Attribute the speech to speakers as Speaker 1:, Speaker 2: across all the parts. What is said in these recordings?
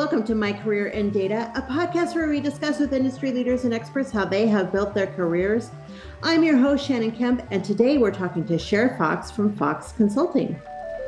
Speaker 1: welcome to My Career in Data, a podcast where we discuss with industry leaders and experts how they have built their careers. I'm your host, Shannon Kemp, and today we're talking to Cher Fox from Fox Consulting.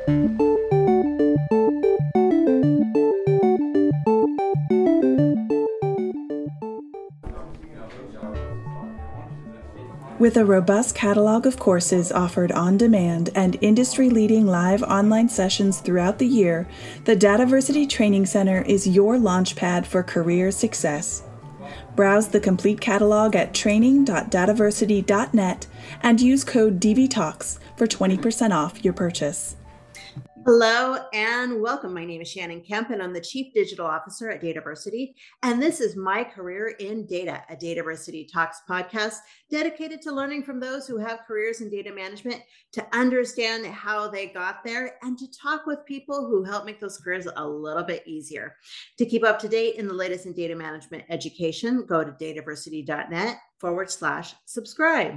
Speaker 2: With a robust catalog of courses offered on demand and industry-leading live online sessions throughout the year, the Dataversity Training Center is your launchpad for career success. Browse the complete catalog at training.dataversity.net and use code DVTalks for 20% off your purchase.
Speaker 1: Hello and welcome. My name is Shannon Kemp and I'm the Chief Digital Officer at Dataversity. And this is My Career in Data, a Dataversity Talks podcast dedicated to learning from those who have careers in data management, to understand how they got there, and to talk with people who help make those careers a little bit easier. To keep up to date in the latest in data management education, go to dataversity.net/subscribe.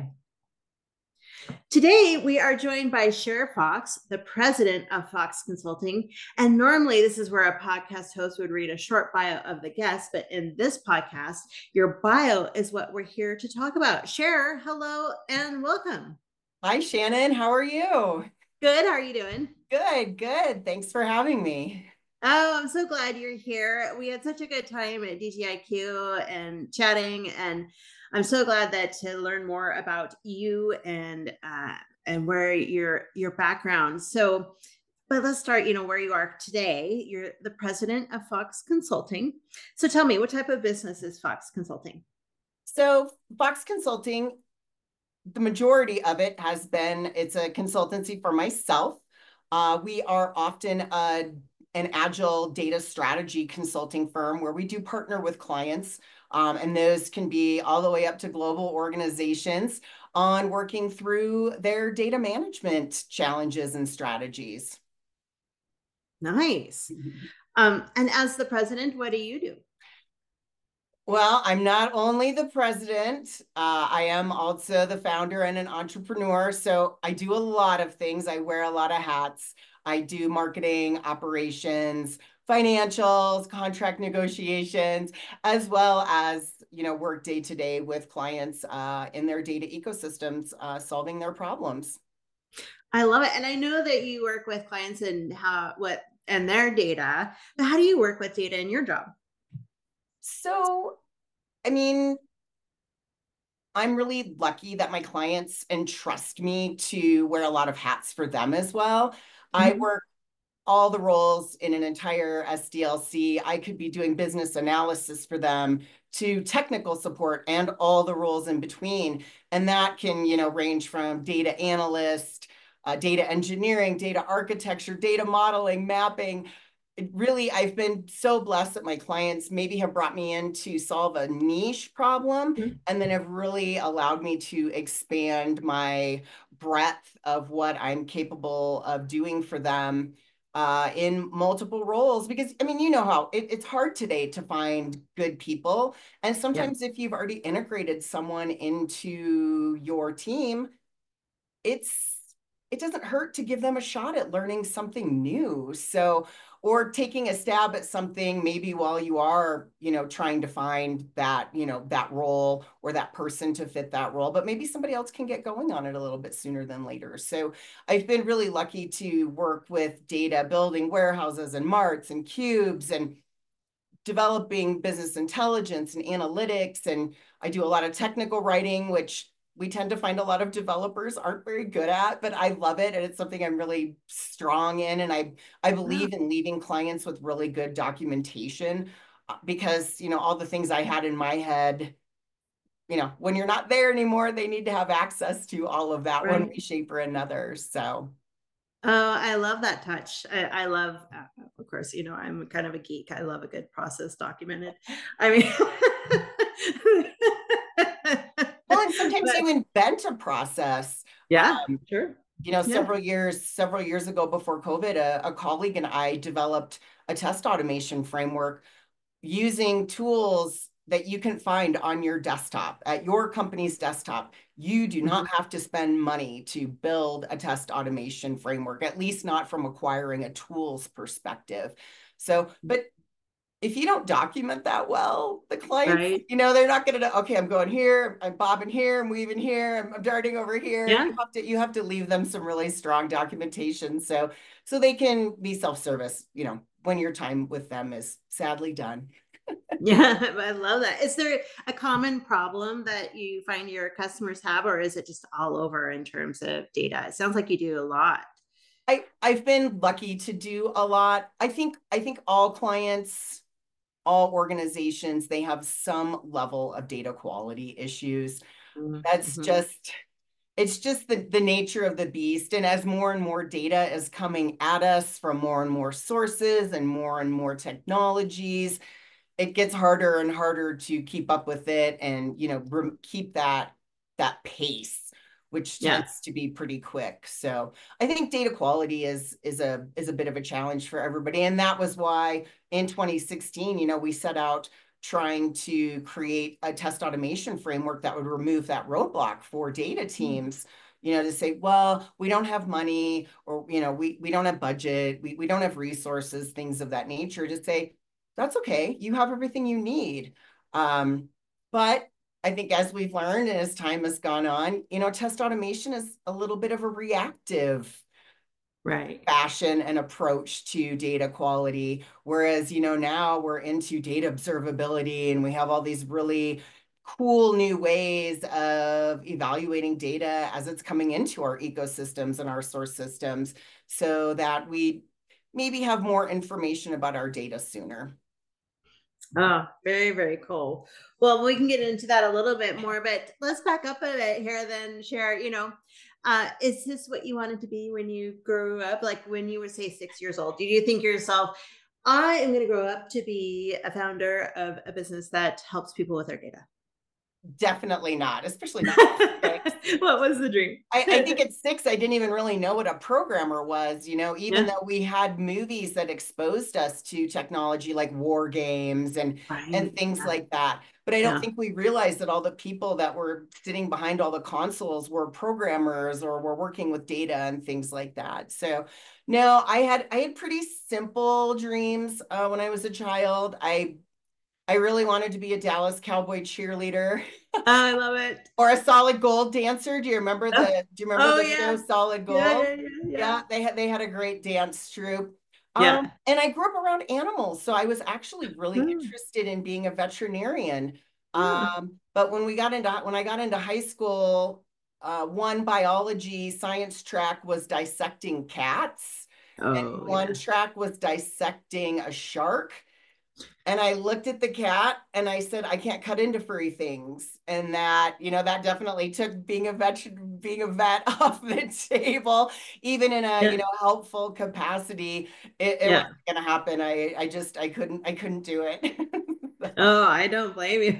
Speaker 1: Today, we are joined by Cher Fox, the president of Fox Consulting. And normally, this is where a podcast host would read a short bio of the guest. But in this podcast, your bio is what we're here to talk about. Cher, hello and welcome.
Speaker 3: Hi, Shannon. How are you?
Speaker 1: Good. How are you doing?
Speaker 3: Good, good. Thanks for having me.
Speaker 1: Oh, I'm so glad you're here. We had such a good time at DGIQ and chatting, and I'm so glad that to learn more about you and where your background. So, but let's start, where you are today. You're the president of Fox Consulting. So tell me, what type of business is Fox Consulting?
Speaker 3: So Fox Consulting, the majority of it has been, it's a consultancy for myself. We are often an agile data strategy consulting firm where we do partner with clients, and those can be all the way up to global organizations on working through their data management challenges and strategies.
Speaker 1: Nice. And as the president, what do you do?
Speaker 3: Well, I'm not only the president, I am also the founder and an entrepreneur. So I do a lot of things. I wear a lot of hats. I do marketing, operations, financials, contract negotiations, as well as, work day to day with clients in their data ecosystems, solving their problems.
Speaker 1: I love it. And I know that you work with clients and their data, but how do you work with data in your job?
Speaker 3: So, I'm really lucky that my clients entrust me to wear a lot of hats for them as well. Mm-hmm. I work all the roles in an entire SDLC. I could be doing business analysis for them to technical support and all the roles in between. And that can, range from data analyst, data engineering, data architecture, data modeling, mapping. I've been so blessed that my clients maybe have brought me in to solve a niche problem, mm-hmm. and then have really allowed me to expand my breadth of what I'm capable of doing for them in multiple roles. Because, how it's hard today to find good people. And sometimes if you've already integrated someone into your team, it doesn't hurt to give them a shot at learning something new. So, or taking a stab at something maybe while you are, trying to find that, that role or that person to fit that role, but maybe somebody else can get going on it a little bit sooner than later. So I've been really lucky to work with data, building warehouses and marts and cubes and developing business intelligence and analytics. And I do a lot of technical writing, which we tend to find a lot of developers aren't very good at, but I love it. And it's something I'm really strong in. And I believe in leaving clients with really good documentation because, all the things I had in my head, when you're not there anymore, they need to have access to all of that, right, one way, shape, or another. So.
Speaker 1: Oh, I love that touch. I love, of course, I'm kind of a geek. I love a good process documented.
Speaker 3: Well, and sometimes you invent a process.
Speaker 1: Yeah, sure.
Speaker 3: Several years ago before COVID, a colleague and I developed a test automation framework using tools that you can find on your desktop, at your company's desktop. You do not have to spend money to build a test automation framework, at least not from acquiring a tools perspective. So, but if you don't document that well, the clients,
Speaker 1: Right.
Speaker 3: they're not going to know, okay, I'm going here, I'm bobbing here, I'm weaving here, I'm darting over here.
Speaker 1: Yeah.
Speaker 3: You have to leave them some really strong documentation so they can be self-service, when your time with them is sadly done.
Speaker 1: Yeah, I love that. Is there a common problem that you find your customers have, or is it just all over in terms of data? It sounds like you do a lot.
Speaker 3: I've been lucky to do a lot. I think all clients, all organizations, they have some level of data quality issues. That's
Speaker 1: Mm-hmm.
Speaker 3: just it's just the nature of the beast. And as more and more data is coming at us from more and more sources and more technologies, it gets harder and harder to keep up with it and keep that pace, which
Speaker 1: Yeah.
Speaker 3: tends to be pretty quick. So I think data quality is a bit of a challenge for everybody, and that was why in 2016, we set out trying to create a test automation framework that would remove that roadblock for data teams. To say, well, we don't have money, or we don't have budget, we don't have resources, things of that nature. To say, that's okay. You have everything you need. But I think as we've learned and as time has gone on, test automation is a little bit of a reactive
Speaker 1: Right.
Speaker 3: fashion and approach to data quality. Whereas, now we're into data observability and we have all these really cool new ways of evaluating data as it's coming into our ecosystems and our source systems so that we maybe have more information about our data sooner.
Speaker 1: Oh, very, very cool. Well, we can get into that a little bit more, but let's back up a bit here then, share, is this what you wanted to be when you grew up? Like when you were, say, 6 years old, did you think yourself, I am going to grow up to be a founder of a business that helps people with their data?
Speaker 3: Definitely not, especially not at 6.
Speaker 1: What was the dream?
Speaker 3: I think at 6, I didn't even really know what a programmer was, even
Speaker 1: Yeah.
Speaker 3: though we had movies that exposed us to technology like war games and
Speaker 1: Right.
Speaker 3: things
Speaker 1: Yeah.
Speaker 3: like that. But I don't
Speaker 1: Yeah.
Speaker 3: think we realized that all the people that were sitting behind all the consoles were programmers or were working with data and things like that. So no, I had pretty simple dreams when I was a child. I really wanted to be a Dallas Cowboy cheerleader.
Speaker 1: Oh, I love it.
Speaker 3: Or a Solid Gold dancer.
Speaker 1: Oh,
Speaker 3: Do you remember
Speaker 1: oh,
Speaker 3: the show
Speaker 1: yeah.
Speaker 3: Solid
Speaker 1: Yeah.
Speaker 3: Gold?
Speaker 1: Yeah. Yeah. Yeah.
Speaker 3: Yeah, they had a great dance troupe.
Speaker 1: Yeah.
Speaker 3: And I grew up around animals, so I was actually really
Speaker 1: Mm,
Speaker 3: interested in being a veterinarian.
Speaker 1: mm.
Speaker 3: But when I got into high school, one biology science track was dissecting cats, and
Speaker 1: Oh,
Speaker 3: one
Speaker 1: yeah.
Speaker 3: track was dissecting a shark. And I looked at the cat and I said, I can't cut into furry things. And that definitely took being a vet off the table, even in a,
Speaker 1: Yeah.
Speaker 3: helpful capacity. It
Speaker 1: Yeah.
Speaker 3: wasn't gonna happen. I couldn't do it.
Speaker 1: Oh, I don't blame you.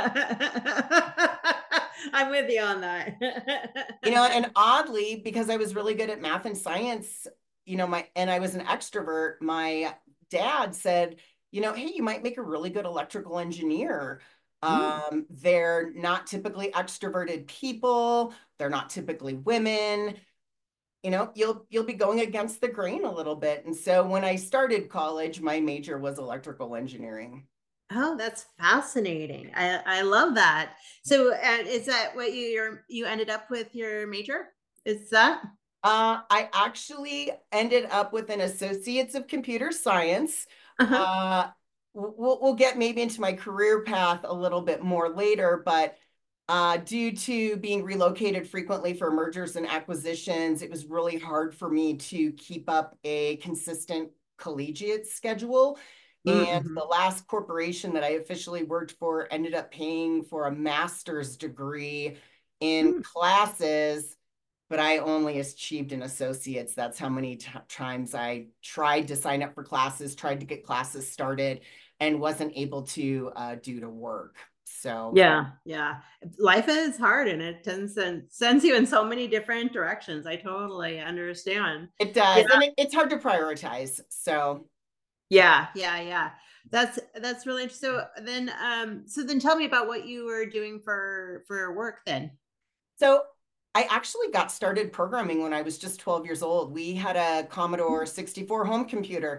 Speaker 1: I'm with you on that.
Speaker 3: And oddly, because I was really good at math and science, and I was an extrovert, my dad said, hey, you might make a really good electrical engineer.
Speaker 1: Mm.
Speaker 3: They're not typically extroverted people. They're not typically women. You'll be going against the grain a little bit. And so when I started college, my major was electrical engineering.
Speaker 1: Oh, that's fascinating. I love that. So, is that what you ended up with your major? Is that?
Speaker 3: I actually ended up with an Associates of Computer Science.
Speaker 1: Uh-huh.
Speaker 3: Uh, we'll get maybe into my career path a little bit more later, but due to being relocated frequently for mergers and acquisitions, it was really hard for me to keep up a consistent collegiate schedule. And
Speaker 1: Mm-hmm.
Speaker 3: the last corporation that I officially worked for ended up paying for a master's degree in
Speaker 1: Mm.
Speaker 3: classes, but I only achieved an associate's. That's how many times I tried to sign up for classes, tried to get classes started, and wasn't able to due to work. So
Speaker 1: Yeah, yeah. Life is hard and it tends and sends you in so many different directions. I totally understand.
Speaker 3: it
Speaker 1: Yeah,
Speaker 3: does, and it's hard to prioritize.
Speaker 1: yeah, yeah, yeah. That's really interesting. So then tell me about what you were doing for work then.
Speaker 3: So I actually got started programming when I was just 12 years old. We had a Commodore 64 home computer,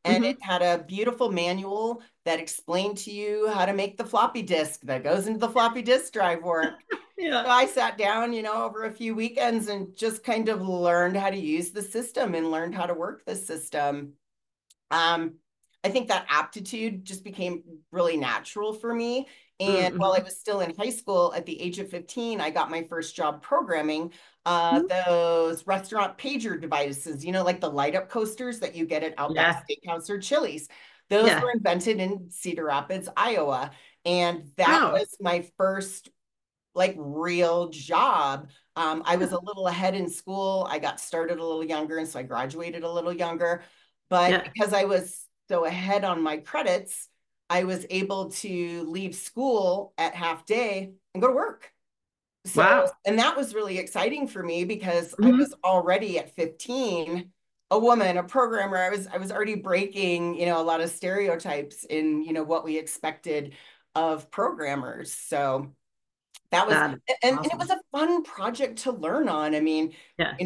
Speaker 3: and it
Speaker 1: Mm-hmm.
Speaker 3: had a beautiful manual that explained to you how to make the floppy disk that goes into the floppy disk drive work. So
Speaker 1: Yeah.
Speaker 3: I sat down, over a few weekends and just kind of learned how to use the system and learned how to work the system. Um, I think that aptitude just became really natural for me. And while I
Speaker 1: Mm-hmm.
Speaker 3: was still in high school, at the age of 15, I got my first job programming
Speaker 1: Mm-hmm.
Speaker 3: those restaurant pager devices, like the light up coasters that you get at Outback
Speaker 1: Yeah.
Speaker 3: Steakhouse or Chili's. Those were
Speaker 1: Yeah.
Speaker 3: invented in Cedar Rapids, Iowa. And that
Speaker 1: Oh,
Speaker 3: was my first like real job. I was
Speaker 1: yeah.
Speaker 3: a little ahead in school. I got started a little younger, and so I graduated a little younger. But
Speaker 1: Yeah.
Speaker 3: because I was so ahead on my credits, I was able to leave school at half day and go to work. So,
Speaker 1: Wow.
Speaker 3: and that was really exciting for me because I was
Speaker 1: Mm-hmm.
Speaker 3: already at 15 a woman, a programmer. I was already breaking, a lot of stereotypes in, what we expected of programmers. So, that was
Speaker 1: That is
Speaker 3: and it was
Speaker 1: awesome.
Speaker 3: a fun project to learn on. I mean,
Speaker 1: Yeah.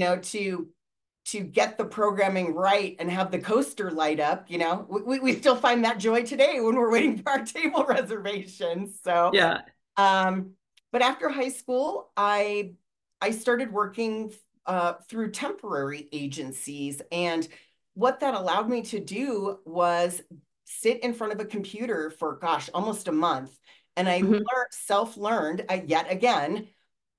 Speaker 3: to get the programming right and have the coaster light up, we still find that joy today when we're waiting for our table reservations. So,
Speaker 1: Yeah.
Speaker 3: um, but after high school, I started working through temporary agencies, and what that allowed me to do was sit in front of a computer for gosh, almost a month, and I
Speaker 1: Mm-hmm.
Speaker 3: self-learned yet again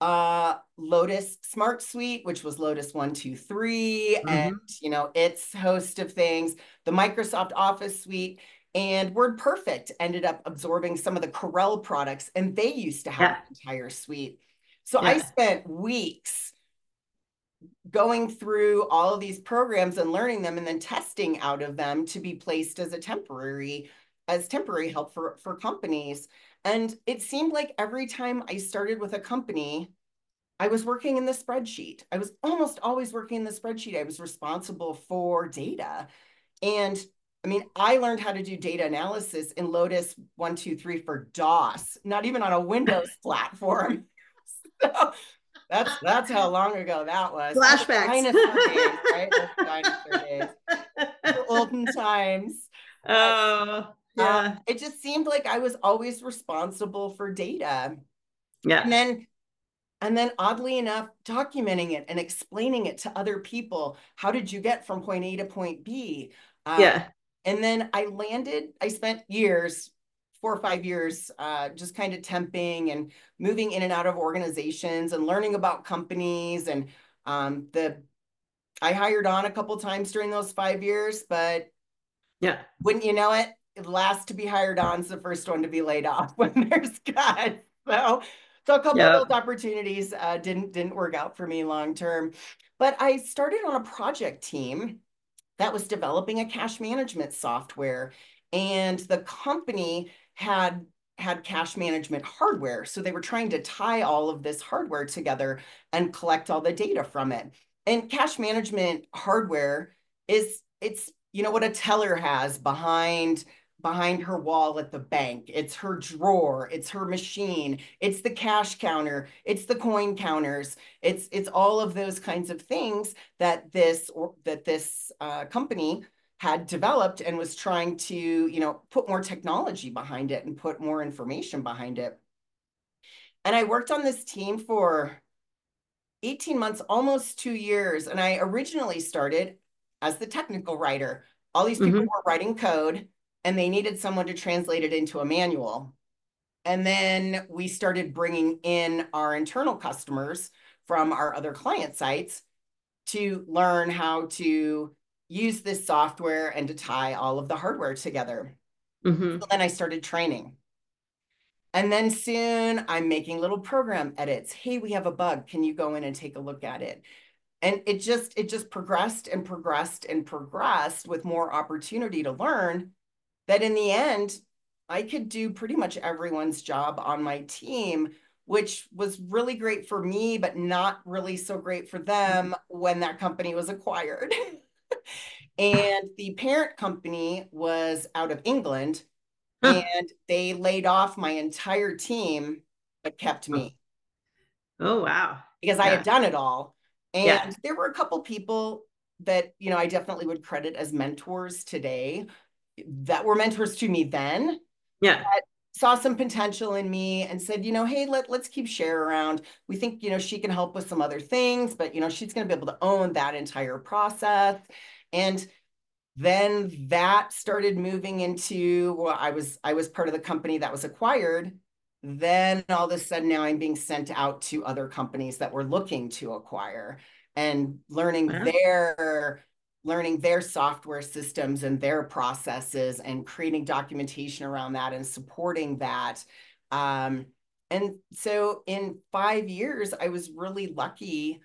Speaker 3: Lotus Smart Suite, which was Lotus 123, and
Speaker 1: Mm-hmm.
Speaker 3: its host of things, the Microsoft Office suite, and WordPerfect ended up absorbing some of the Corel products, and they used to have an
Speaker 1: Yeah.
Speaker 3: entire suite. So I
Speaker 1: Yeah.
Speaker 3: spent weeks going through all of these programs and learning them and then testing out of them to be placed as temporary help for companies. And it seemed like every time I started with a company, I was working in the spreadsheet. I was almost always working in the spreadsheet. I was responsible for data. And I mean, I learned how to do data analysis in Lotus 123 for DOS, not even on a Windows platform. So that's how long ago that was. Oh,
Speaker 1: Flashbacks.
Speaker 3: dinosaur days, right? Those dinosaur days, the olden times. But
Speaker 1: Oh, yeah.
Speaker 3: it just seemed like I was always responsible for data. And
Speaker 1: Yeah.
Speaker 3: then and then oddly enough, documenting it and explaining it to other people. How did you get from point A to point B? Uh,
Speaker 1: Yeah.
Speaker 3: and then I spent years, 4 or 5 years, just kind of temping and moving in and out of organizations and learning about companies. And I hired on a couple times during those 5 years, but
Speaker 1: Yeah.
Speaker 3: wouldn't you know it, the last to be hired on is the first one to be laid off when there's cuts. So a couple of
Speaker 1: Yeah.
Speaker 3: those opportunities didn't work out for me long term. But I started on a project team that was developing a cash management software, and the company had cash management hardware. So they were trying to tie all of this hardware together and collect all the data from it. And cash management hardware it's what a teller has behind her wall at the bank. It's her drawer, it's her machine, it's the cash counter, it's the coin counters, it's all of those kinds of things that this company had developed and was trying to put more technology behind it and put more information behind it. And I worked on this team for 18 months, almost 2 years. And I originally started as the technical writer. All these people
Speaker 1: Hmm.
Speaker 3: were writing code and they needed someone to translate it into a manual. And then we started bringing in our internal customers from our other client sites to learn how to use this software and to tie all of the hardware together. So
Speaker 1: Hmm.
Speaker 3: then I started training. And then soon I'm making little program edits. Hey, we have a bug. Can you go in and take a look at it? And it just progressed and progressed and progressed with more opportunity to learn, that in the end I could do pretty much everyone's job on my team, which was really great for me, but not really so great for them when that company was acquired. And the parent company was out of England,
Speaker 1: Huh.
Speaker 3: and they laid off my entire team but kept
Speaker 1: Oh,
Speaker 3: me
Speaker 1: oh, wow.
Speaker 3: because I had
Speaker 1: Yeah.
Speaker 3: done it all. And
Speaker 1: Yeah.
Speaker 3: there were a couple people that, you know, I definitely would credit as mentors today that were mentors to me then,
Speaker 1: Yeah.
Speaker 3: that saw some potential in me and said, you know, hey, let's keep Cher around. We think, you know, she can help with some other things, but, you know, she's going to be able to own that entire process. And then that started moving into, well, I was part of the company that was acquired. Then all of a sudden now I'm being sent out to other companies that were looking to acquire and
Speaker 1: Wow.
Speaker 3: learning their software systems and their processes and creating documentation around that and supporting that. And so in 5 years, I was really lucky.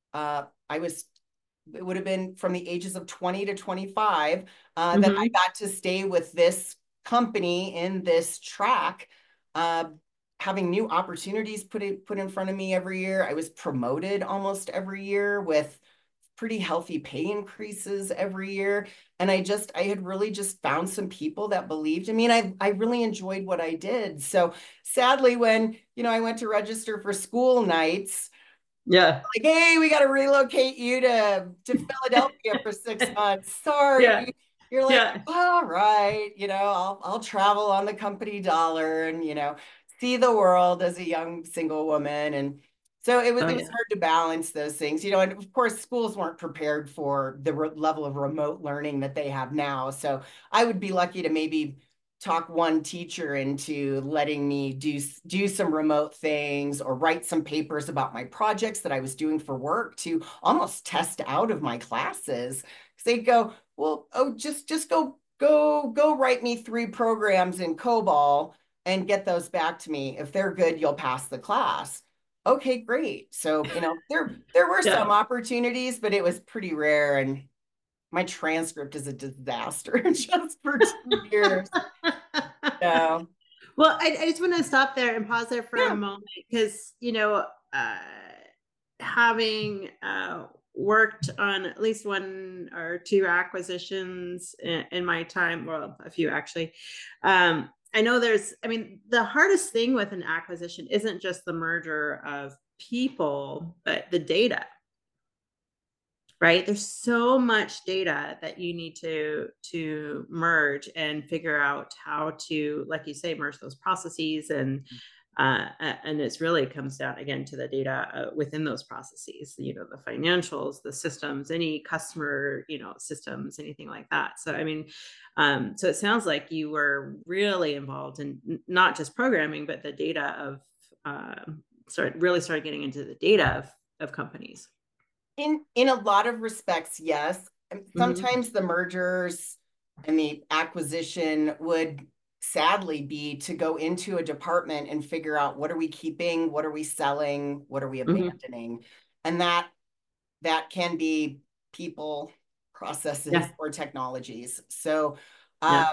Speaker 3: It would have been from the ages of 20 to 25 that I got to stay with this company in this track, uh, having new opportunities put in front of me every year. I was promoted almost every year with pretty healthy pay increases every year. And I had really just found some people that believed in me, and I really enjoyed what I did. So sadly, when, you know, I went to register for school nights,
Speaker 1: Yeah.
Speaker 3: like, hey, we got to relocate you to Philadelphia for 6 months.
Speaker 1: Yeah.
Speaker 3: Sorry. You're like,
Speaker 1: Yeah.
Speaker 3: all right, you know, I'll travel on the company dollar and, you know, see the world as a young single woman. And so
Speaker 1: Oh,
Speaker 3: it was
Speaker 1: yeah.
Speaker 3: hard to balance those things, you know, and of course schools weren't prepared for the level of remote learning that they have now. So I would be lucky to maybe talk one teacher into letting me do some remote things or write some papers about my projects that I was doing for work to almost test out of my classes. Because they'd go, well, oh, just go write me 3 programs in COBOL and get those back to me. If they're good, you'll pass the class. Okay, great. So, you know, there were some
Speaker 1: Yeah.
Speaker 3: opportunities, but it was pretty rare. And my transcript is a disaster just for 2 years. So,
Speaker 1: Well, I just want to stop there and pause there for a
Speaker 3: yeah.
Speaker 1: moment because, having worked on at least one or two acquisitions in my time, well, a few actually. I know the hardest thing with an acquisition isn't just the merger of people, but the data, right? There's so much data that you need to merge and figure out how to, like you say, merge those processes, and it's really comes down again to the data within those processes, the financials, the systems, any customer, systems, anything like that. So I mean, so it sounds like you were really involved in not just programming but the data of started getting into the data of companies.
Speaker 3: In a lot of respects, yes. And
Speaker 1: Mm-hmm.
Speaker 3: sometimes the mergers and the acquisition would sadly be to go into a department and figure out what are we keeping, what are we selling, what are we
Speaker 1: Mm-hmm.
Speaker 3: abandoning. And that can be people, processes,
Speaker 1: Yeah.
Speaker 3: or technologies. So
Speaker 1: Yeah.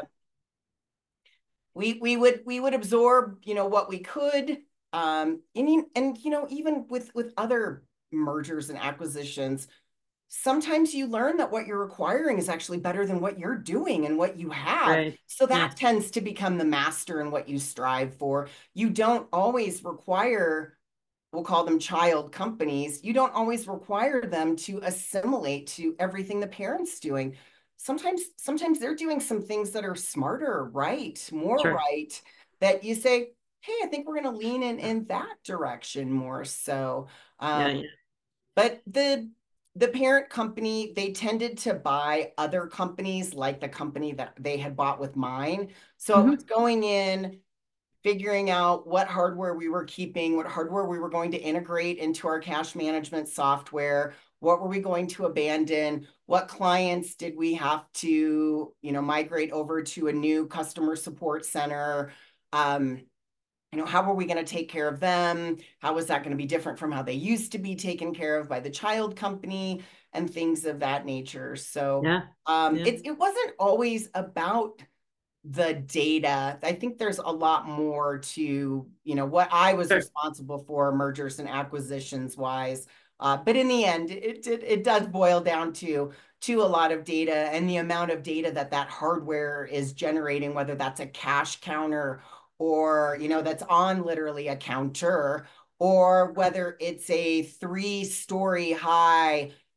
Speaker 3: we would absorb, you know, what we could. And you know, even with other mergers and acquisitions, sometimes you learn that what you're requiring is actually better than what you're doing and what you have.
Speaker 1: Right.
Speaker 3: So
Speaker 1: Yeah.
Speaker 3: that tends to become the master in what you strive for. You don't always require, we'll call them child companies, you don't always require them to assimilate to everything the parent's doing. Sometimes they're doing some things that are smarter, right, more
Speaker 1: Sure.
Speaker 3: right, that you say, hey, I think we're going to lean in that direction more so.
Speaker 1: Yeah.
Speaker 3: Um,
Speaker 1: Yeah.
Speaker 3: but the parent company, they tended to buy other companies like the company that they had bought with mine. So it was
Speaker 1: Mm-hmm.
Speaker 3: going in, figuring out what hardware we were keeping, what hardware we were going to integrate into our cash management software, what were we going to abandon, what clients did we have to, you know, migrate over to a new customer support center. You know, how were we going to take care of them? How was that going to be different from how they used to be taken care of by the child company and things of that nature? So
Speaker 1: Yeah. Yeah.
Speaker 3: it wasn't always about the data. I think there's a lot more to, you know, what I was
Speaker 1: Sure.
Speaker 3: responsible for mergers and acquisitions wise. But in the end, it does boil down to a lot of data and the amount of data that that hardware is generating, whether that's a cash counter or, you know, that's on literally a counter, or whether it's a 3-story high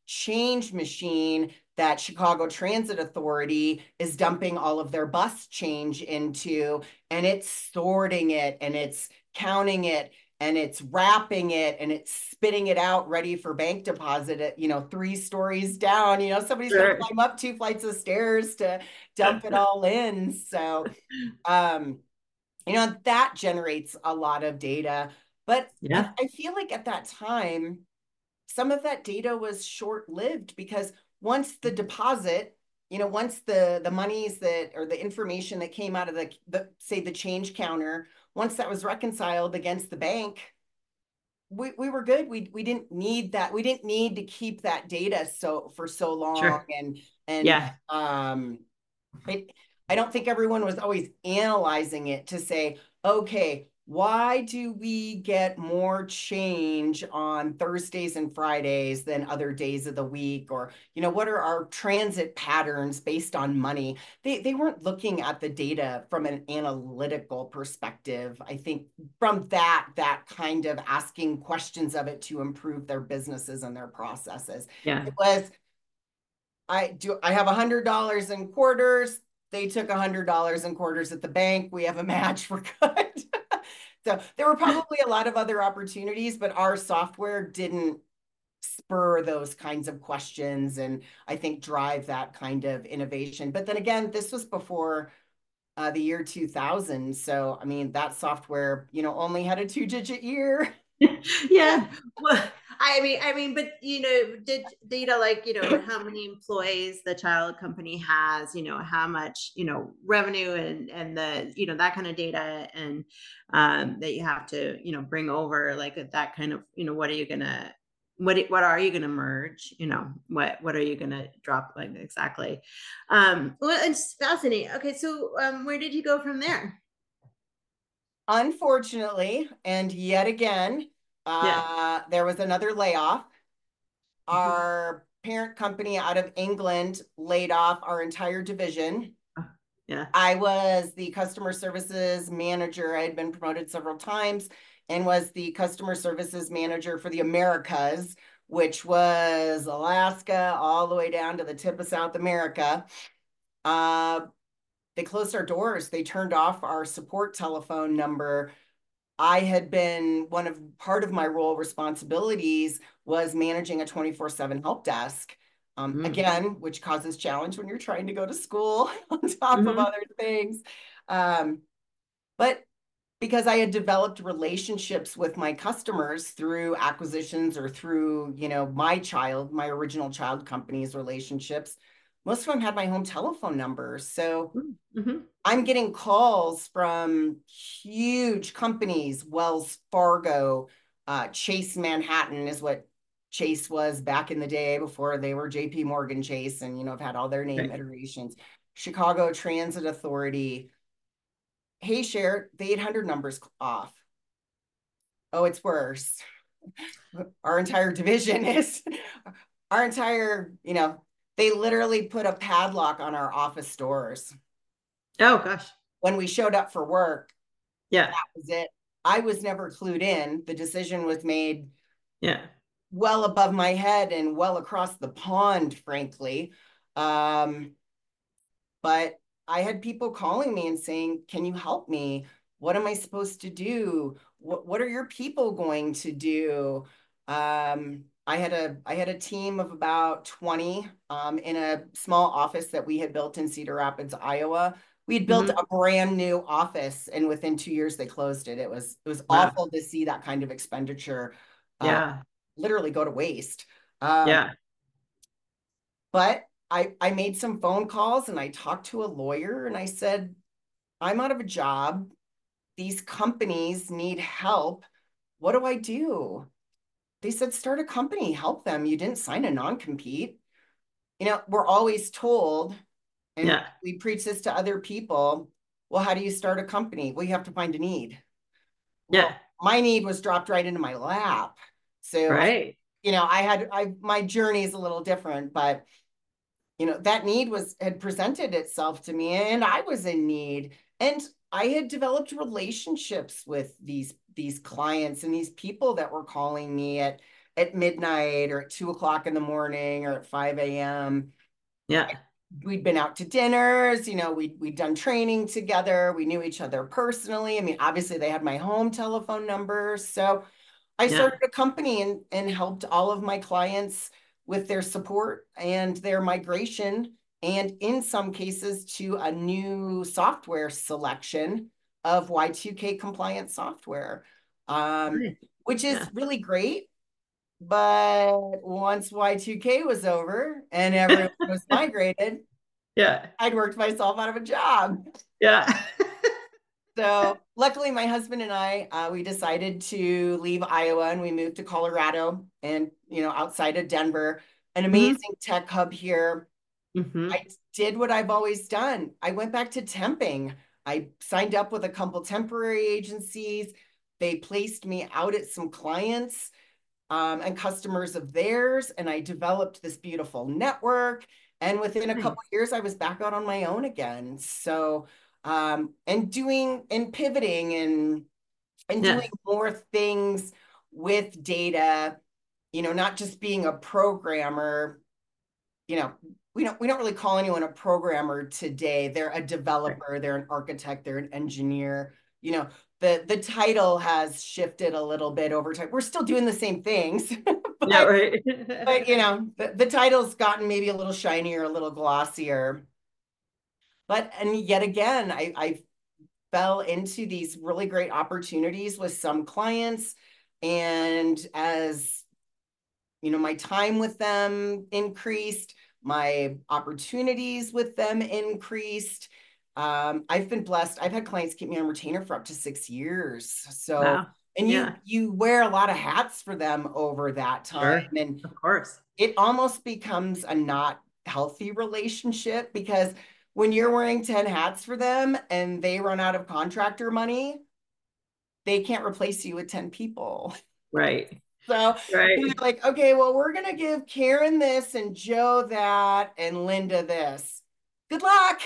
Speaker 3: change machine that Chicago Transit Authority is dumping all of their bus change into, and it's sorting it and it's counting it and it's wrapping it and it's spitting it out ready for bank deposit at, 3 stories down. Somebody's got to climb up 2 flights of stairs to dump it all in. So, that generates a lot of data. But
Speaker 1: Yeah.
Speaker 3: I feel like at that time, some of that data was short-lived because once the deposit, once the monies that, or the information that came out of say the change counter, once that was reconciled against the bank, we were good. We didn't need that. We didn't need to keep that data for so long.
Speaker 1: Sure.
Speaker 3: And
Speaker 1: Yeah.
Speaker 3: I don't think everyone was always analyzing it to say, okay, why do we get more change on Thursdays and Fridays than other days of the week? Or, what are our transit patterns based on money? They weren't looking at the data from an analytical perspective. I think from that kind of asking questions of it to improve their businesses and their processes.
Speaker 1: Yeah.
Speaker 3: It was, I have $100 in quarters. They took $100 in quarters at the bank. We have a match. We're good. So there were probably a lot of other opportunities, but our software didn't spur those kinds of questions and I think drive that kind of innovation. But then again, this was before the year 2000. So, I mean, that software, only had a 2-digit year.
Speaker 1: Yeah. Well, but data like, how many employees the child company has, how much, revenue and the, that kind of data, and that you have to, bring over, like that kind of, what are you gonna what are you gonna merge? What are you gonna drop, like, exactly? Well, it's fascinating. Okay, so where did you go from there?
Speaker 3: Unfortunately, and yet again,
Speaker 1: Yeah.
Speaker 3: there was another layoff.
Speaker 1: Mhm.
Speaker 3: Our parent company out of England laid off our entire division.
Speaker 1: Yeah.
Speaker 3: I was the customer services manager. I had been promoted several times and was the customer services manager for the Americas, which was Alaska all the way down to the tip of South America. They closed our doors. They turned off our support telephone number. I had been part of my role responsibilities was managing a 24/7 help desk.
Speaker 1: Mm.
Speaker 3: Again, which causes challenge when you're trying to go to school on top of
Speaker 1: Mhm.
Speaker 3: other things. But because I had developed relationships with my customers through acquisitions or through, my original child company's relationships, most of them had my home telephone number. So
Speaker 1: Mhm.
Speaker 3: I'm getting calls from huge companies, Wells Fargo, Chase Manhattan is what Chase was back in the day before they were JP Morgan Chase and, have had all their name
Speaker 1: Right.
Speaker 3: iterations. Chicago Transit Authority. Hey, Cher, the 800 number's off. Oh, it's worse. Our entire division is, our entire, they literally put a padlock on our office doors.
Speaker 1: Oh gosh.
Speaker 3: When we showed up for work,
Speaker 1: Yeah.
Speaker 3: was it. I was never clued in. The decision was made
Speaker 1: Yeah.
Speaker 3: well above my head and well across the pond, frankly. But I had people calling me and saying, can you help me? What am I supposed to do? What are your people going to do? I had a team of about 20 in a small office that we had built in Cedar Rapids, Iowa. We had built
Speaker 1: Mhm.
Speaker 3: a brand new office, and within 2 years they closed it. It was
Speaker 1: Wow.
Speaker 3: awful to see that kind of expenditure
Speaker 1: Yeah.
Speaker 3: literally go to waste. Um,
Speaker 1: Yeah.
Speaker 3: but I made some phone calls and I talked to a lawyer and I said, I'm out of a job. These companies need help. What do I do? They said, start a company, help them. You didn't sign a non-compete. We're always told, and
Speaker 1: Yeah.
Speaker 3: we preach this to other people. Well, how do you start a company? Well, you have to find a need.
Speaker 1: Yeah.
Speaker 3: Well, my need was dropped right into my lap. So
Speaker 1: Right.
Speaker 3: my journey is a little different, but that need had presented itself to me and I was in need. And I had developed relationships with these clients and these people that were calling me at at midnight or at 2 o'clock in the morning or at 5 a.m.
Speaker 1: Yeah.
Speaker 3: We'd been out to dinners, we'd done training together. We knew each other personally. I mean, obviously they had my home telephone number. So I
Speaker 1: Yeah.
Speaker 3: started a company and helped all of my clients with their support and their migration, and in some cases to a new software selection of Y2K compliant software,
Speaker 1: Right.
Speaker 3: which
Speaker 1: Yeah.
Speaker 3: is really great. But once Y2K was over and everyone was migrated,
Speaker 1: Yeah.
Speaker 3: I'd worked myself out of a job.
Speaker 1: Yeah.
Speaker 3: So luckily, my husband and I, we decided to leave Iowa and we moved to Colorado and, outside of Denver, an
Speaker 1: Hmm.
Speaker 3: amazing tech hub here.
Speaker 1: Hmm.
Speaker 3: I did what I've always done. I went back to temping. I signed up with a couple temporary agencies. They placed me out at some clients and customers of theirs, and I developed this beautiful network. And within a couple of years, I was back out on my own again. So, and doing and pivoting and
Speaker 1: Yeah.
Speaker 3: doing more things with data, not just being a programmer. We don't really call anyone a programmer today. They're a
Speaker 1: Right.
Speaker 3: developer, they're an architect, they're an engineer. The title has shifted a little bit over time. We're still doing the same things,
Speaker 1: Yeah.
Speaker 3: but
Speaker 1: Right.
Speaker 3: the title's gotten maybe a little shinier, a little glossier. And yet again, I fell into these really great opportunities with some clients. And as my time with them increased, my opportunities with them increased. I've been blessed. I've had clients keep me on retainer for up to 6 years. So,
Speaker 1: Wow.
Speaker 3: and you
Speaker 1: Yeah.
Speaker 3: you wear a lot of hats for them over that time,
Speaker 1: Sure.
Speaker 3: and
Speaker 1: Of course.
Speaker 3: it almost becomes a not healthy relationship because when you're wearing 10 hats for them and they run out of contractor money, they can't replace you with 10 people.
Speaker 1: Right.
Speaker 3: So they're
Speaker 1: Right.
Speaker 3: like, okay, well, we're going to give Karen this and Joe that and Linda this. Good luck.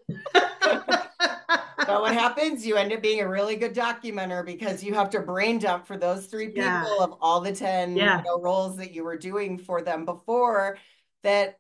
Speaker 3: So what happens? You end up being a really good documenter because you have to brain dump for those three
Speaker 1: Yeah.
Speaker 3: people of all the 10,
Speaker 1: Yeah.
Speaker 3: roles that you were doing for them before that.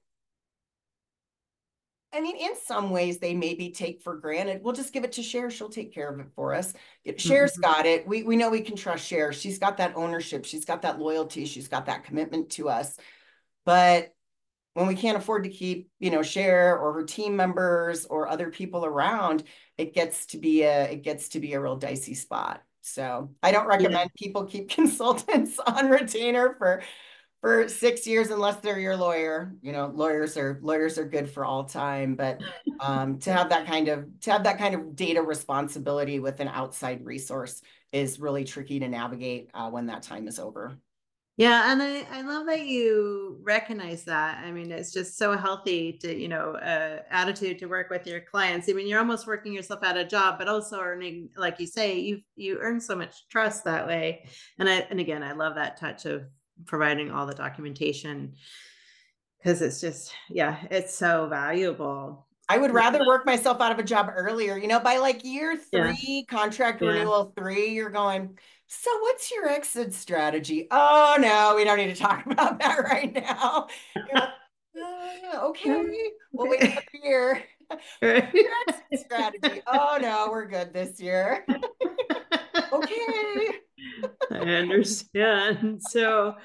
Speaker 3: I mean, in some ways they maybe take for granted. We'll just give it to Cher. She'll take care of it for us. Cher's
Speaker 1: Mhm.
Speaker 3: got it. We know we can trust Cher. She's got that ownership. She's got that loyalty. She's got that commitment to us. But when we can't afford to keep, Cher or her team members or other people around, it gets to be a real dicey spot. So I don't
Speaker 1: Yeah.
Speaker 3: recommend people keep consultants on retainer for 6 years unless they're your lawyer. Lawyers are good for all time, but to have that kind of data responsibility with an outside resource is really tricky to navigate when that time is over.
Speaker 1: Yeah, and I love that you recognize that. I mean, it's just so healthy to, attitude to work with your clients. I mean, you're almost working yourself out of a job, but also earning, like you say, you earn so much trust that way. And again, I love that touch of providing all the documentation because it's just, yeah, it's so valuable.
Speaker 3: I would rather work myself out of a job earlier. By like year
Speaker 1: Yeah,
Speaker 3: 3, contract
Speaker 1: yeah.
Speaker 3: renewal 3, you're going, so what's your exit strategy? Oh, no, we don't need to talk about that right now. You're like, okay, we'll wait
Speaker 1: Okay.
Speaker 3: another year.
Speaker 1: Right.
Speaker 3: Your exit strategy. Oh, no, we're good this year. Okay.
Speaker 1: I understand. So,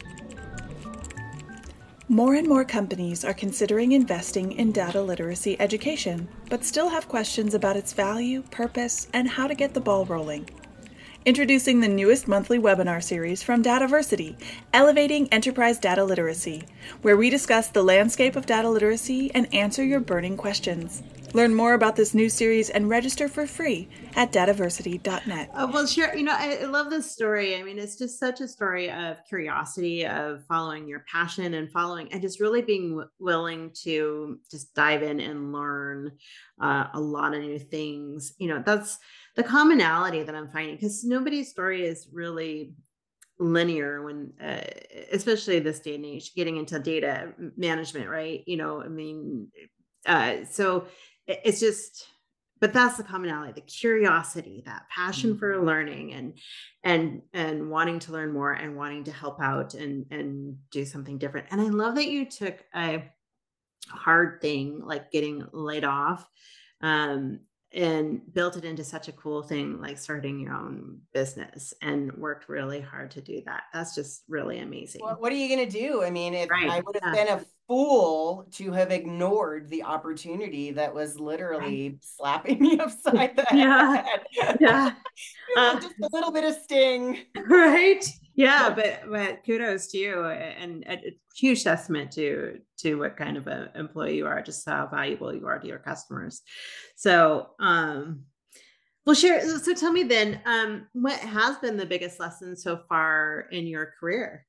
Speaker 2: More and more companies are considering investing in data literacy education, but still have questions about its value, purpose, and how to get the ball rolling. Introducing the newest monthly webinar series from Dataversity, Elevating Enterprise Data Literacy, where we discuss the landscape of data literacy and answer your burning questions. Learn more about this new series and register for free at dataversity.net.
Speaker 1: well, sure. I love this story. I mean, it's just such a story of curiosity, of following your passion and following, and just really being willing to just dive in and learn a lot of new things. That's the commonality that I'm finding because nobody's story is really linear when especially this day and age getting into data management, right? I mean, so it's just but that's the commonality, the curiosity, that passion for learning and wanting to learn more and wanting to help out and do something different. And I love that you took a hard thing like getting laid off, um, and built it into such a cool thing like starting your own business and worked really hard to do that. That's just really amazing.
Speaker 3: What are you going to do? I mean, if I
Speaker 1: Right.
Speaker 3: would have
Speaker 1: Yeah.
Speaker 3: been a fool to have ignored the opportunity that was
Speaker 1: Right.
Speaker 3: literally slapping me upside the
Speaker 1: Yeah.
Speaker 3: head.
Speaker 1: Yeah.
Speaker 3: Just a little bit of sting.
Speaker 1: Right. Yeah, but kudos to you, and a huge testament to what kind of a employee you are, just how valuable you are to your customers. So, well, share. So, tell me then, what has been the biggest lesson so far in your career?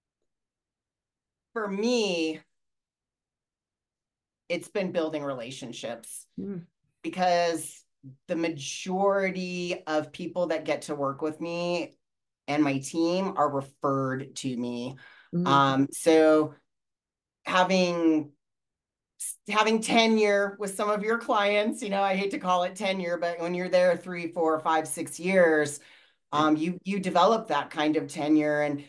Speaker 3: For me, it's been building relationships,
Speaker 1: Mm,
Speaker 3: because the majority of people that get to work with me and my team are referred to me.
Speaker 1: mm,
Speaker 3: So having tenure with some of your clients, I hate to call it tenure, but when you're there 3, 4, 5, 6 years,
Speaker 1: yeah,
Speaker 3: you develop that kind of tenure. And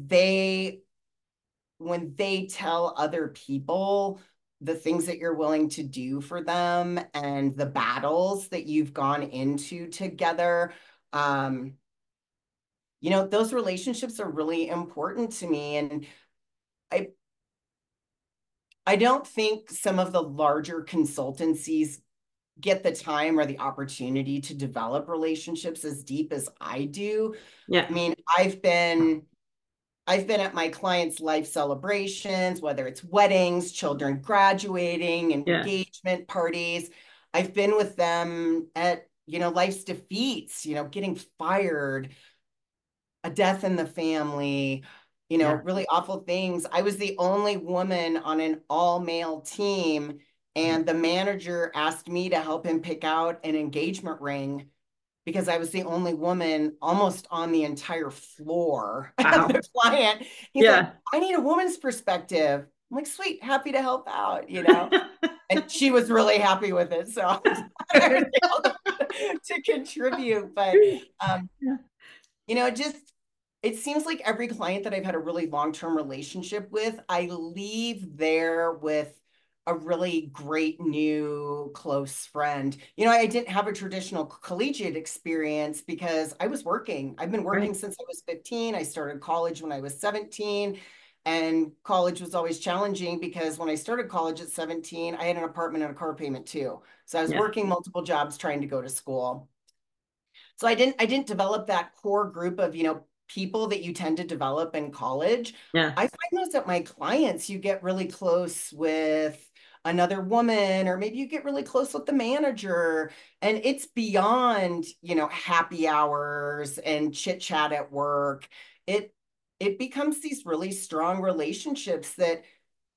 Speaker 3: when they tell other people the things that you're willing to do for them and the battles that you've gone into together, um, those relationships are really important to me. And I I don't think some of the larger consultancies get the time or the opportunity to develop relationships as deep as I do.
Speaker 1: yeah,
Speaker 3: I mean, I've been at my clients' life celebrations, whether it's weddings, children graduating,
Speaker 1: yeah.
Speaker 3: engagement parties. I've been with them at, life's defeats, getting fired, a death in the family,
Speaker 1: Yeah.
Speaker 3: really awful things. I was the only woman on an all-male team, and the manager asked me to help him pick out an engagement ring because I was the only woman almost on the entire floor at
Speaker 1: Wow.
Speaker 3: the client. He's like,
Speaker 1: Yeah.
Speaker 3: I need a woman's perspective. I'm like, sweet, happy to help out. And she was really happy with it. So I'm glad I was able to contribute. But, um,
Speaker 1: Yeah.
Speaker 3: just it seems like every client that I've had a really long-term relationship with, I leave there with a really great new close friend. I didn't have a traditional collegiate experience because I was working. I've been working
Speaker 1: Right.
Speaker 3: since I was 15. I started college when I was 17, and college was always challenging because when I started college at 17, I had an apartment and a car payment too. So I was
Speaker 1: Yeah.
Speaker 3: working multiple jobs trying to go to school. So I didn't develop that core group of, people that you tend to develop in college.
Speaker 1: Yeah.
Speaker 3: I find those at my clients, you get really close with another woman, or maybe you get really close with the manager, and it's beyond, happy hours and chit chat at work. It becomes these really strong relationships that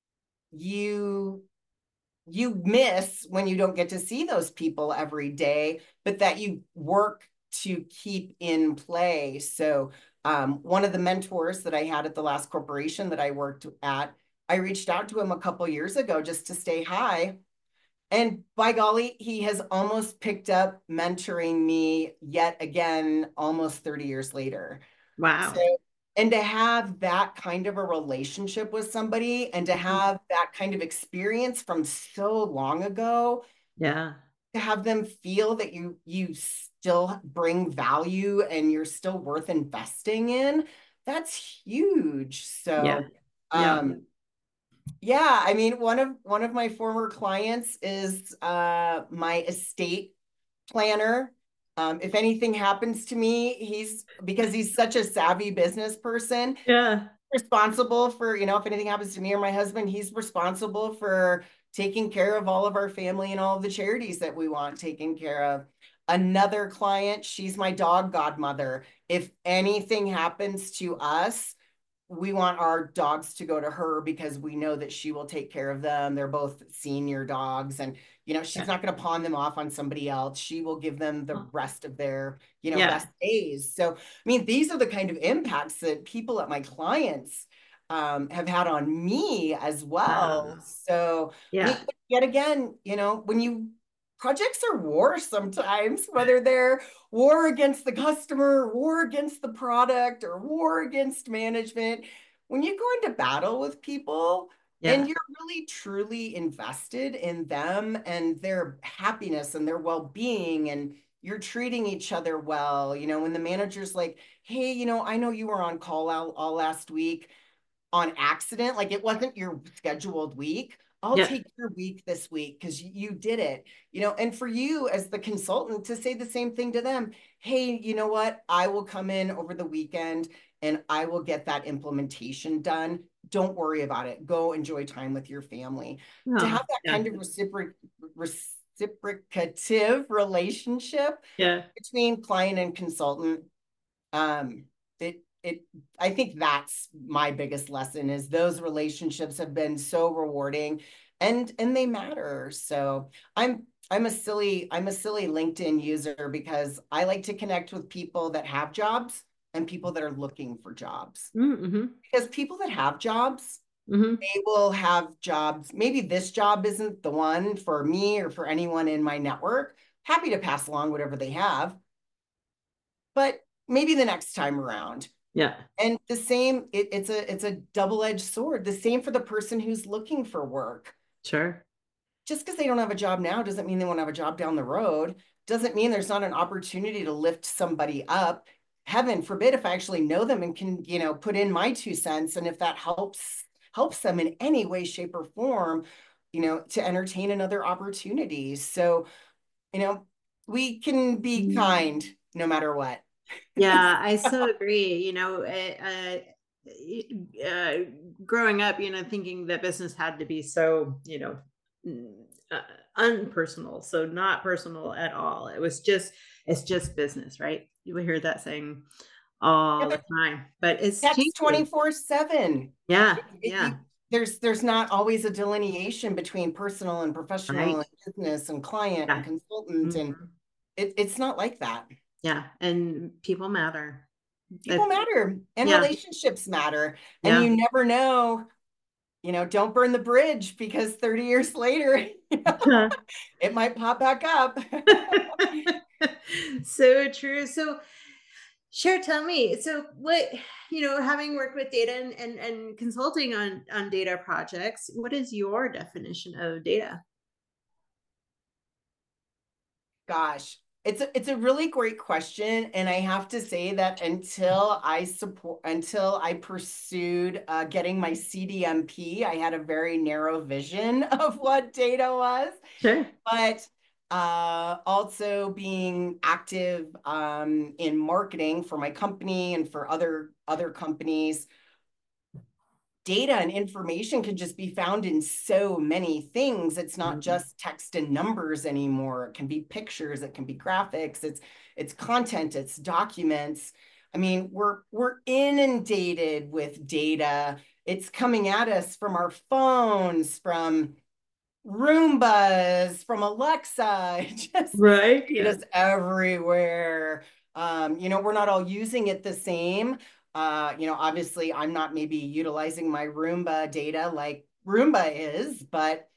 Speaker 3: you you miss when you don't get to see those people every day, but that you work to keep in play. So, one of the mentors that I had at the last corporation that I worked at, I reached out to him a couple years ago just to say hi. And by golly, he has almost picked up mentoring me yet again, almost 30 years later. So,
Speaker 1: Wow.
Speaker 3: and to have that kind of a relationship with somebody and to
Speaker 1: Mhm.
Speaker 3: have that kind of experience from so long ago,
Speaker 1: Yeah.
Speaker 3: to have them feel that you still bring value and you're still worth investing in, that's huge.
Speaker 1: Yeah.
Speaker 3: So,
Speaker 1: Yeah.
Speaker 3: yeah, I mean, one of my former clients is my estate planner. If anything happens to me, because he's such a savvy business person,
Speaker 1: Yeah.
Speaker 3: responsible for, if anything happens to me or my husband, he's responsible for taking care of all of our family and all of the charities that we want taken care of. Another client, she's my dog godmother. If anything happens to us, we want our dogs to go to her because we know that she will take care of them. They're both senior dogs, and she's
Speaker 1: Yeah.
Speaker 3: not going to pawn them off on somebody else. She will give them the rest of their,
Speaker 1: Yeah.
Speaker 3: best days. So, I mean, these are the kind of impacts that people at my clients have had on me as well.
Speaker 1: Wow.
Speaker 3: So, I
Speaker 1: Yeah.
Speaker 3: mean, yet again, when projects are war sometimes, whether they're war against the customer, war against the product, or war against management. When you go into battle with people and you're really truly invested in them and their happiness and their well-being, and you're treating each other well, when the manager's like, hey, I know you were on call out all last week on accident, like it wasn't your scheduled week. I'll take your week this week because you did it, and for you as the consultant to say the same thing to them. Hey, you know what? I will come in over the weekend and I will get that implementation done. Don't worry about it. Go enjoy time with your family. To have that kind of reciprocative relationship between client and consultant, I think that's my biggest lesson, is those relationships have been so rewarding and they matter. So I'm a silly LinkedIn user because I like to connect with people that have jobs and people that are looking for jobs. Because people that have jobs, they will have jobs. Maybe this job isn't the one for me or for anyone in my network. Happy to pass along whatever they have, but maybe the next time around. And the same, it's a double-edged sword. The same for the person who's looking for work. Just because they don't have a job now doesn't mean they won't have a job down the road. Doesn't mean there's not an opportunity to lift somebody up. Heaven forbid if I actually know them and can, put in my 2 cents. And if that helps them in any way, shape, or form, to entertain another opportunity. So, we can be kind no matter what.
Speaker 1: I so agree. Growing up, thinking that business had to be so, unpersonal, so not personal at all. It's just business, right? You will hear that saying all the time, but it's
Speaker 3: changing 24/7. There's not always a delineation between personal and professional, and business and client and consultant, and it's not like that.
Speaker 1: And people matter.
Speaker 3: People matter, and relationships matter, and you never know. Don't burn the bridge, because 30 years later, it might pop back up.
Speaker 1: So true. So, tell me, so what, having worked with data and consulting on data projects, what is your definition of data?
Speaker 3: Gosh, it's a really great question, and I have to say that until I pursued getting my CDMP, I had a very narrow vision of what data was. But also being active in marketing for my company and for other companies, data and information can just be found in so many things. It's not just text and numbers anymore. It can be pictures, it can be graphics, it's content, it's documents. I mean, we're inundated with data. It's coming at us from our phones, from Roombas, from Alexa, just everywhere. We're not all using it the same. Obviously I'm not maybe utilizing my Roomba data like Roomba is, but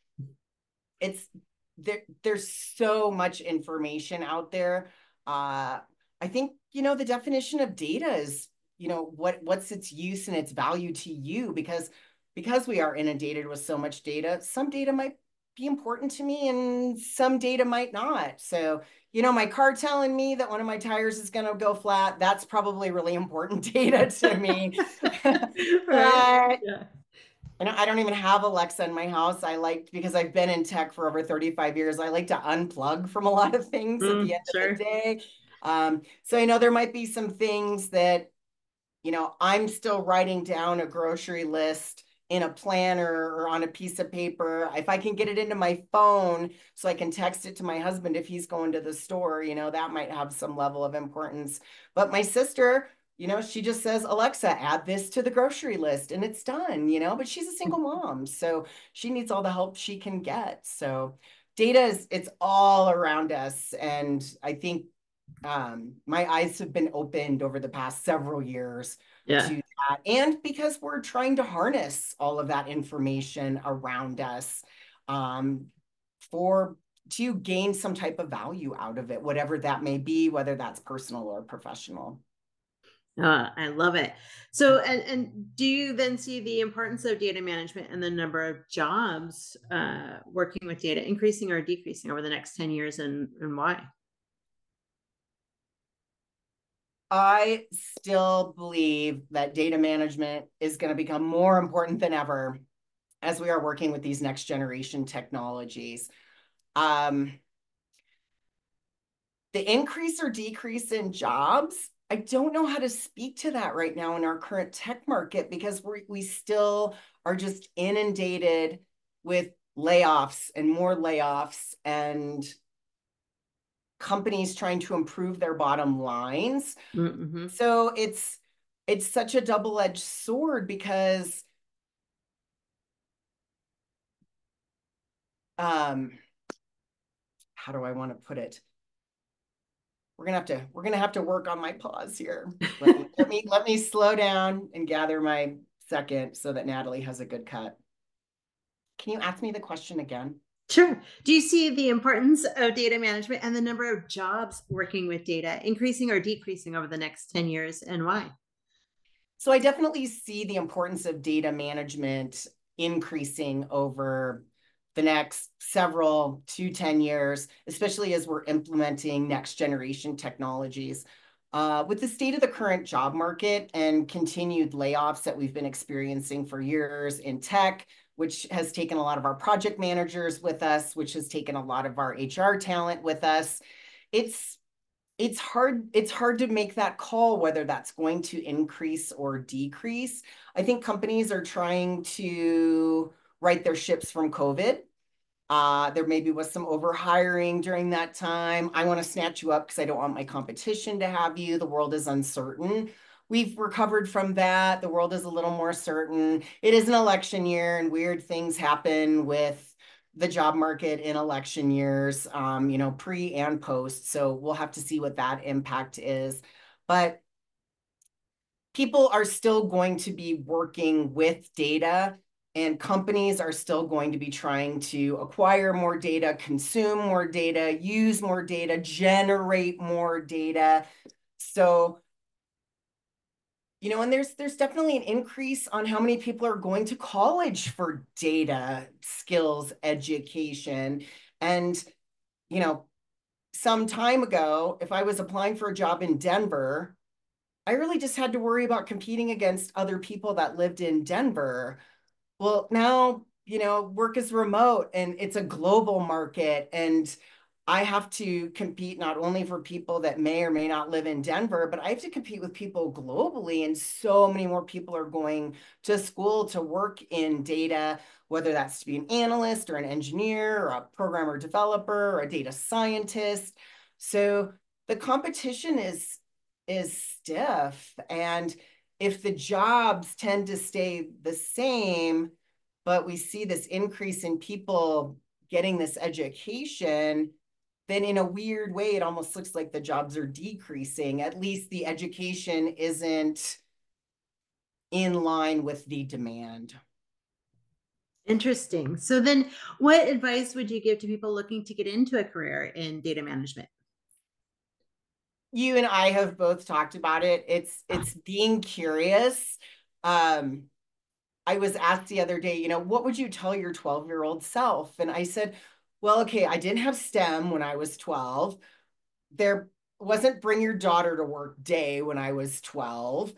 Speaker 3: there's so much information out there. I think, the definition of data is, what's its use and its value to you, because we are inundated with so much data. Some data might be important to me and some data might not. So, my car telling me that one of my tires is going to go flat, that's probably really important data to me. But I don't even have Alexa in my house. Because I've been in tech for over 35 years, I like to unplug from a lot of things at the end of the day. So, there might be some things that, I'm still writing down a grocery list in a planner or on a piece of paper. If I can get it into my phone so I can text it to my husband if he's going to the store, that might have some level of importance. But my sister, she just says, Alexa, add this to the grocery list, and it's done, but she's a single mom, so she needs all the help she can get. So data it's all around us. And I think my eyes have been opened over the past several years to that. And because we're trying to harness all of that information around us for to gain some type of value out of it, whatever that may be, whether that's personal or professional.
Speaker 1: I love it. So, and do you then see the importance of data management and the number of jobs working with data increasing or decreasing over the next 10 years, and why?
Speaker 3: I still believe that data management is going to become more important than ever as we are working with these next generation technologies. The increase or decrease in jobs, I don't know how to speak to that right now in our current tech market, because we still are just inundated with layoffs and more layoffs, and companies trying to improve their bottom lines.
Speaker 1: Mm-hmm.
Speaker 3: So it's such a double-edged sword, because how do I want to put it? We're gonna have to work on my pause here. Let me slow down and gather my second so that Natalie has a good cut. Can you ask me the question again?
Speaker 1: Sure. Do you see the importance of data management and the number of jobs working with data increasing or decreasing over the next 10 years, and why?
Speaker 3: So I definitely see the importance of data management increasing over the next several to 10 years, especially as we're implementing next generation technologies. With the state of the current job market and continued layoffs that we've been experiencing for years in tech, which has taken a lot of our project managers with us, which has taken a lot of our HR talent with us, it's hard to make that call whether that's going to increase or decrease. I think companies are trying to right their ships from COVID. There maybe was some overhiring during that time. I want to snatch you up because I don't want my competition to have you. The world is uncertain. We've recovered from that. The world is a little more certain. It is an election year, and weird things happen with the job market in election years, pre and post. So we'll have to see what that impact is. But people are still going to be working with data, and companies are still going to be trying to acquire more data, consume more data, use more data, generate more data. So, and there's definitely an increase on how many people are going to college for data skills education. And, some time ago, if I was applying for a job in Denver, I really just had to worry about competing against other people that lived in Denver. Well, now, work is remote and it's a global market, and I have to compete not only for people that may or may not live in Denver, but I have to compete with people globally. And so many more people are going to school to work in data, whether that's to be an analyst or an engineer or a programmer developer or a data scientist. So the competition is stiff. And if the jobs tend to stay the same, but we see this increase in people getting this education, then in a weird way, it almost looks like the jobs are decreasing. At least the education isn't in line with the demand.
Speaker 1: Interesting. So then what advice would you give to people looking to get into a career in data management?
Speaker 3: You and I have both talked about it. It's being curious. I was asked the other day, what would you tell your 12-year-old self? And I said, well, okay, I didn't have STEM when I was 12. There wasn't bring your daughter to work day when I was 12.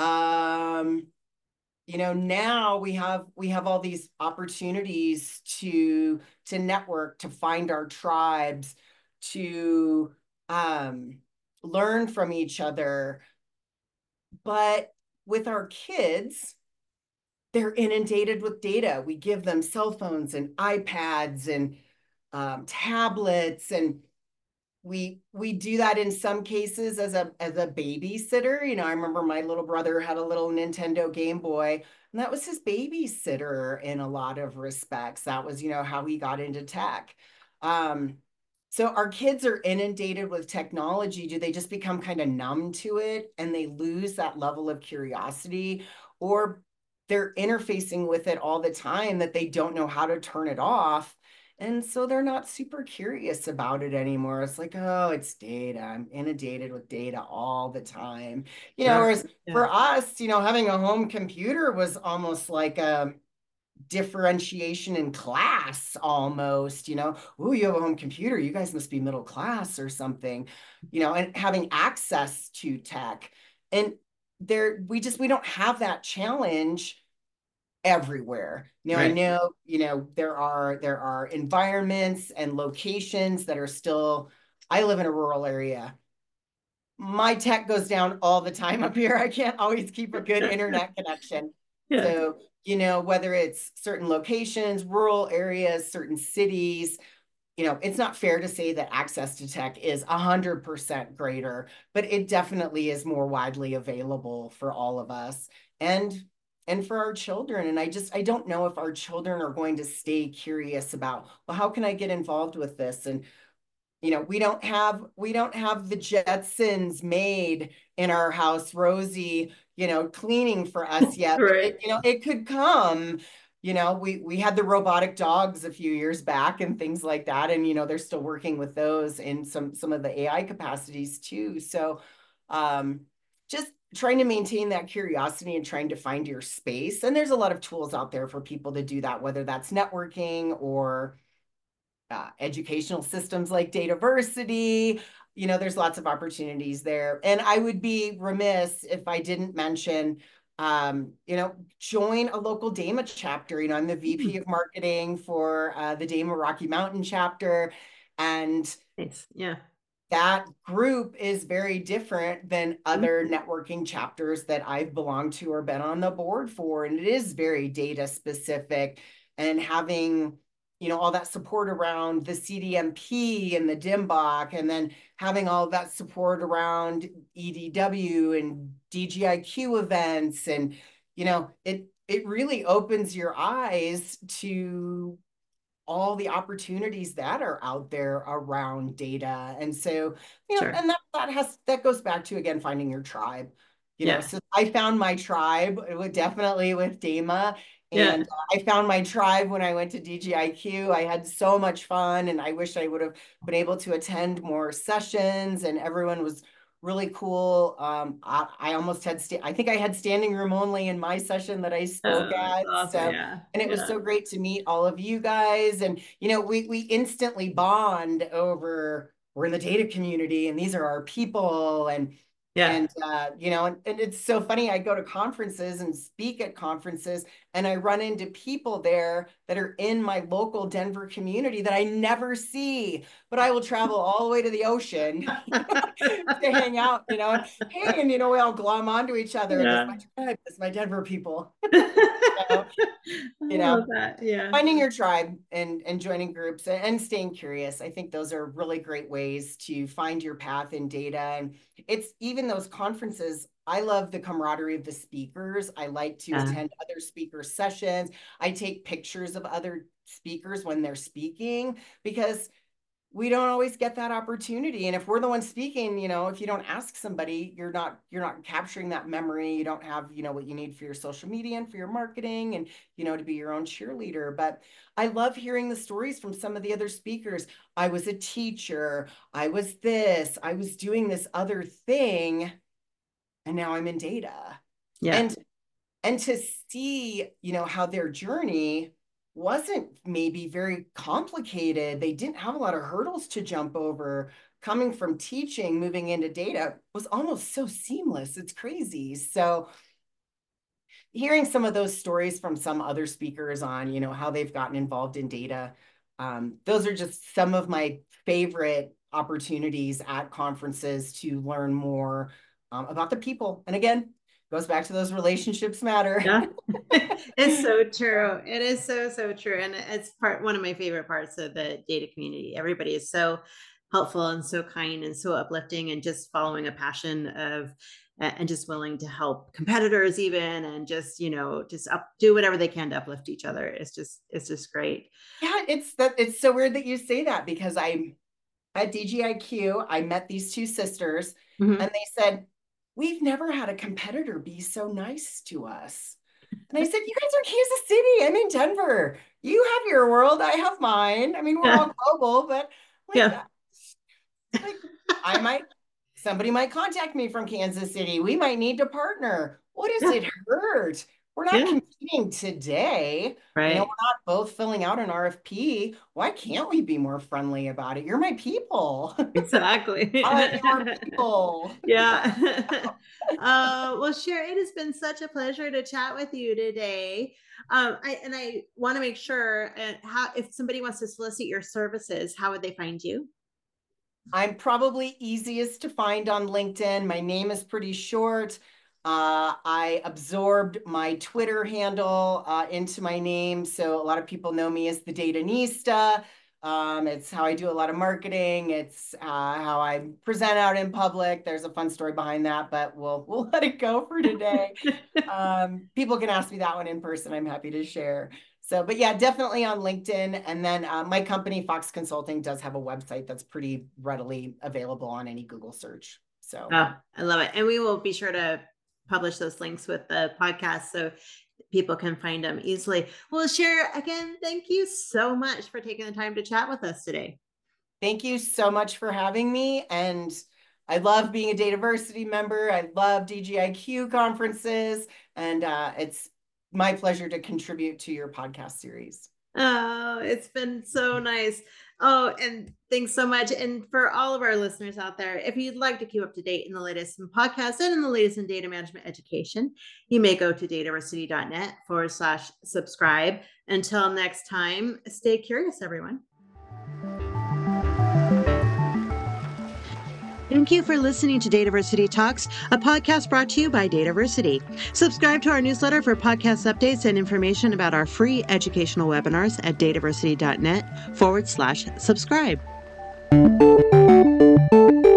Speaker 3: Now we have all these opportunities to network, to find our tribes, to learn from each other. But with our kids, they're inundated with data. We give them cell phones and iPads and tablets, and we do that in some cases as a babysitter. I remember my little brother had a little Nintendo Game Boy, and that was his babysitter in a lot of respects. That was, how he got into tech. So our kids are inundated with technology. Do they just become kind of numb to it and they lose that level of curiosity, or they're interfacing with it all the time that they don't know how to turn it off? And so they're not super curious about it anymore. It's like, oh, it's data. I'm inundated with data all the time.
Speaker 1: Sure.
Speaker 3: Whereas
Speaker 1: Yeah.
Speaker 3: for us, having a home computer was almost like a differentiation in class almost. Oh, you have a home computer, you guys must be middle class or something, and having access to tech. And we don't have that challenge everywhere. I
Speaker 1: Right.
Speaker 3: know, there are environments and locations that are still, I live in a rural area. My tech goes down all the time up here. I can't always keep a good internet connection.
Speaker 1: Yeah.
Speaker 3: So, whether it's certain locations, rural areas, certain cities, it's not fair to say that access to tech is 100% greater, but it definitely is more widely available for all of us and for our children. And I don't know if our children are going to stay curious about, well, how can I get involved with this? And we don't have the Jetsons maid in our house, Rosie, cleaning for us yet, but
Speaker 1: Right.
Speaker 3: it could come. We had the robotic dogs a few years back and things like that, and they're still working with those in some of the AI capacities too. So just trying to maintain that curiosity and trying to find your space. And there's a lot of tools out there for people to do that, whether that's networking or educational systems like Dataversity. There's lots of opportunities there. And I would be remiss if I didn't mention, join a local DAMA chapter. I'm the VP of marketing for the DAMA Rocky Mountain chapter. And
Speaker 1: Nice. Yeah.
Speaker 3: that group is very different than other networking chapters that I've belonged to or been on the board for. And it is very data specific, and having, all that support around the CDMP and the DIMBOK, and then having all that support around EDW and DGIQ events. And, it really opens your eyes to all the opportunities that are out there around data. And so,
Speaker 1: Sure.
Speaker 3: and that goes back to, again, finding your tribe.
Speaker 1: Yeah.
Speaker 3: So I found my tribe definitely with DAMA.
Speaker 1: Yeah.
Speaker 3: And I found my tribe when I went to DGIQ. I had so much fun, and I wish I would have been able to attend more sessions, and everyone was really cool. I almost had, I think I had standing room only in my session that I spoke
Speaker 1: Oh, that's
Speaker 3: at.
Speaker 1: awesome.
Speaker 3: So,
Speaker 1: Yeah.
Speaker 3: and it was so great to meet all of you guys. And, we instantly bond over, we're in the data community and these are our people. And
Speaker 1: Yeah.
Speaker 3: and it's so funny. I go to conferences and speak at conferences, and I run into people there that are in my local Denver community that I never see, but I will travel all the way to the ocean to hang out, and hey, and we all glom onto each other. This is
Speaker 1: Yeah.
Speaker 3: my tribe, this is my Denver people. So,
Speaker 1: I
Speaker 3: you
Speaker 1: love
Speaker 3: know,
Speaker 1: that. Yeah.
Speaker 3: finding your tribe and joining groups and staying curious. I think those are really great ways to find your path in data. And it's even those conferences. I love the camaraderie of the speakers. I like to
Speaker 1: Yeah.
Speaker 3: attend other speaker sessions. I take pictures of other speakers when they're speaking, because we don't always get that opportunity. And if we're the ones speaking, if you don't ask somebody, you're not capturing that memory. You don't have, what you need for your social media and for your marketing and, to be your own cheerleader. But I love hearing the stories from some of the other speakers. I was a teacher, I was this, I was doing this other thing, and now I'm in data.
Speaker 1: Yeah.
Speaker 3: And to see, how their journey wasn't maybe very complicated. They didn't have a lot of hurdles to jump over. Coming from teaching, moving into data was almost so seamless. It's crazy. So hearing some of those stories from some other speakers on, how they've gotten involved in data, those are just some of my favorite opportunities at conferences to learn more about the people. And again, goes back to those relationships matter.
Speaker 1: Yeah. It's so true. It is so, so true. And it's one of my favorite parts of the data community. Everybody is so helpful and so kind and so uplifting, and just following a passion of, and just willing to help competitors even, and just, do whatever they can to uplift each other. It's just great.
Speaker 3: Yeah, it's so weird that you say that, because I'm at DGIQ, I met these two sisters,
Speaker 1: Mhm.
Speaker 3: and they said, we've never had a competitor be so nice to us. And I said, you guys are Kansas City, I'm in Denver. you have your world, I have mine. I mean, we're all global, but like, like somebody might contact me from Kansas City. We might need to partner. What does it hurt? We're not competing today.
Speaker 1: Right.
Speaker 3: We're not both filling out an RFP. Why can't we be more friendly about it? You're my people.
Speaker 1: Exactly.
Speaker 3: Your people.
Speaker 1: Yeah. Well, Cher, it has been such a pleasure to chat with you today. I want to make sure if somebody wants to solicit your services, how would they find you?
Speaker 3: I'm probably easiest to find on LinkedIn. My name is pretty short. I absorbed my Twitter handle into my name. So a lot of people know me as the Datanista. It's how I do a lot of marketing. It's how I present out in public. There's a fun story behind that, but we'll let it go for today. People can ask me that one in person. I'm happy to share. So, but yeah, definitely on LinkedIn. And then my company, Fox Consulting, does have a website that's pretty readily available on any Google search. So
Speaker 1: I love it. And we will be sure to publish those links with the podcast so people can find them easily. Well, Cher, again, thank you so much for taking the time to chat with us today.
Speaker 3: Thank you so much for having me. And I love being a Dataversity member. I love DGIQ conferences. And it's my pleasure to contribute to your podcast series.
Speaker 1: Oh, it's been so nice. Oh, and thanks so much. And for all of our listeners out there, if you'd like to keep up to date in the latest in podcasts and in the latest in data management education, you may go to dataversity.net/subscribe. Until next time, stay curious, everyone. Thank you for listening to Dataversity Talks, a podcast brought to you by Dataversity. Subscribe to our newsletter for podcast updates and information about our free educational webinars at dataversity.net/subscribe.